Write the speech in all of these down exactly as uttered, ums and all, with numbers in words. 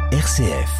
R C F.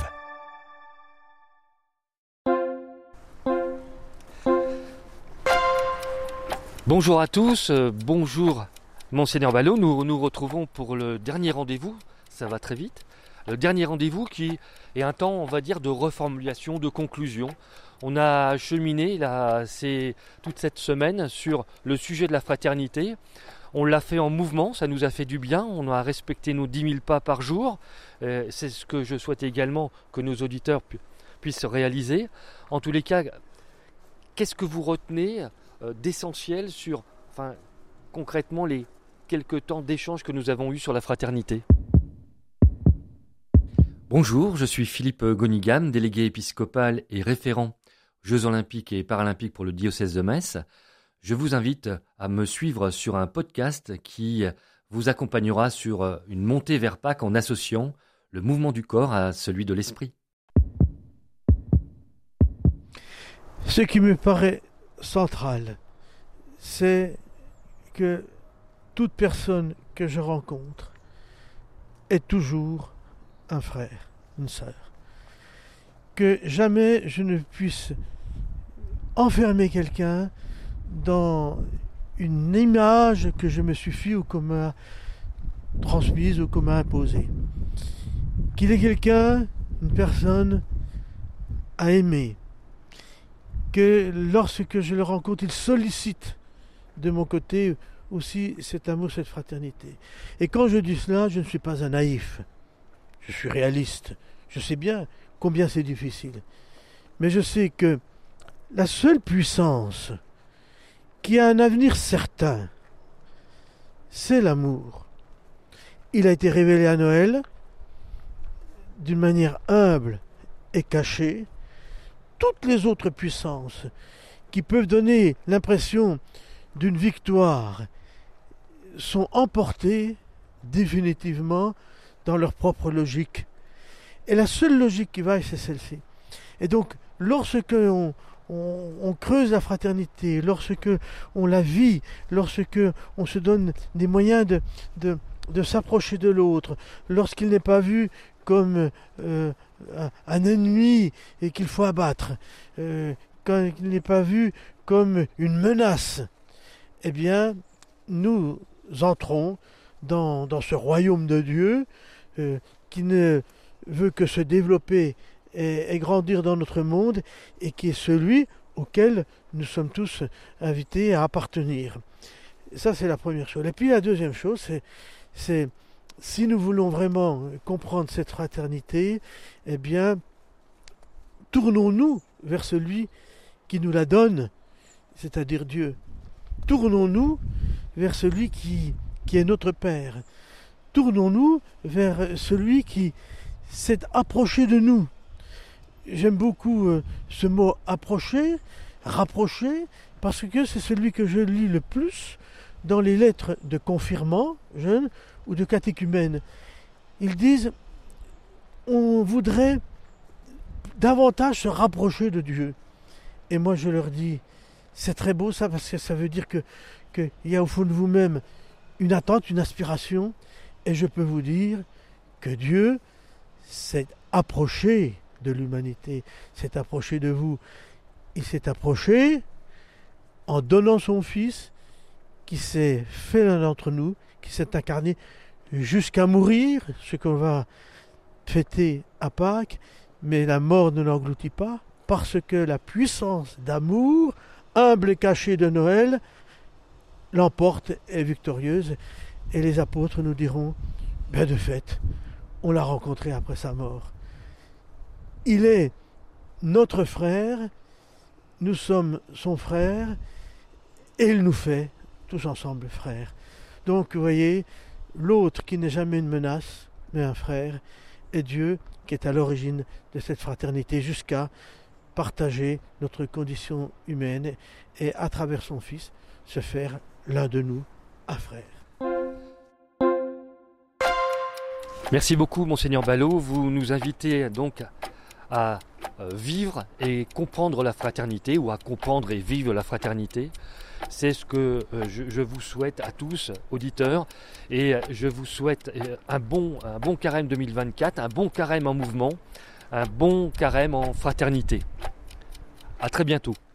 Bonjour à tous, euh, bonjour Monseigneur Ballot, nous nous retrouvons pour le dernier rendez-vous, ça va très vite, le dernier rendez-vous qui est un temps, on va dire, de reformulation, de conclusion. On a cheminé là, c'est, toute cette semaine sur le sujet de la fraternité. On l'a fait en mouvement, ça nous a fait du bien, on a respecté nos dix mille pas par jour. Euh, c'est ce que je souhaite également que nos auditeurs pu- puissent réaliser. En tous les cas, qu'est-ce que vous retenez euh, d'essentiel sur, enfin, concrètement, les quelques temps d'échange que nous avons eus sur la fraternité? Bonjour, je suis Philippe Gonigam, délégué épiscopal et référent Jeux Olympiques et Paralympiques pour le diocèse de Metz. Je vous invite à me suivre sur un podcast qui vous accompagnera sur une montée vers Pâques en associant le mouvement du corps à celui de l'esprit. Ce qui me paraît central, c'est que toute personne que je rencontre est toujours un frère, une sœur. Que jamais je ne puisse enfermer quelqu'un dans une image que je me suis fait ou qu'on m'a transmise ou qu'on m'a imposée. Qu'il est quelqu'un, une personne à aimer. Que lorsque je le rencontre, il sollicite de mon côté aussi cet amour, cette fraternité. Et quand je dis cela, je ne suis pas un naïf. Je suis réaliste. Je sais bien combien c'est difficile. Mais je sais que la seule puissance qui a un avenir certain, c'est l'amour. Il a été révélé à Noël d'une manière humble et cachée. Toutes les autres puissances qui peuvent donner l'impression d'une victoire sont emportées définitivement dans leur propre logique. Et la seule logique qui vaille, c'est celle-ci. Et donc, lorsque on, on, on creuse la fraternité, lorsque on la vit, lorsque on se donne des moyens de, de, de s'approcher de l'autre, lorsqu'il n'est pas vu comme euh, un, un ennemi et qu'il faut abattre, euh, quand il n'est pas vu comme une menace, eh bien, nous entrons dans, dans ce royaume de Dieu euh, qui ne veut que se développer et, et grandir dans notre monde et qui est celui auquel nous sommes tous invités à appartenir. Ça, c'est la première chose. Et puis la deuxième chose, c'est, c'est si nous voulons vraiment comprendre cette fraternité, eh bien, tournons-nous vers celui qui nous la donne, c'est-à-dire Dieu. Tournons-nous vers celui qui, qui est notre Père. Tournons-nous vers celui qui s'est approché de nous. J'aime beaucoup euh, ce mot approcher, rapprocher, parce que c'est celui que je lis le plus dans les lettres de confirmants jeunes ou de catéchumènes. Ils disent on voudrait davantage se rapprocher de Dieu. Et moi je leur dis c'est très beau ça, parce que ça veut dire que qu'il y a au fond de vous-même une attente, une aspiration, et je peux vous dire que Dieu s'est approché de l'humanité, s'est approché de vous. Il s'est approché en donnant son Fils, qui s'est fait l'un d'entre nous, qui s'est incarné jusqu'à mourir, ce qu'on va fêter à Pâques, mais la mort ne l'engloutit pas, parce que la puissance d'amour, humble et cachée de Noël, l'emporte, est victorieuse, et les apôtres nous diront, ben de fait, on l'a rencontré après sa mort. Il est notre frère, nous sommes son frère, et il nous fait tous ensemble frères. Donc, vous voyez, l'autre qui n'est jamais une menace, mais un frère, est Dieu qui est à l'origine de cette fraternité jusqu'à partager notre condition humaine et, à travers son Fils, se faire l'un de nous un frère. Merci beaucoup, Monseigneur Ballot. Vous nous invitez donc à vivre et comprendre la fraternité, ou à comprendre et vivre la fraternité. C'est ce que euh, je, je vous souhaite à tous, auditeurs, et je vous souhaite un bon, un bon carême deux mille vingt-quatre, un bon carême en mouvement, un bon carême en fraternité. À très bientôt.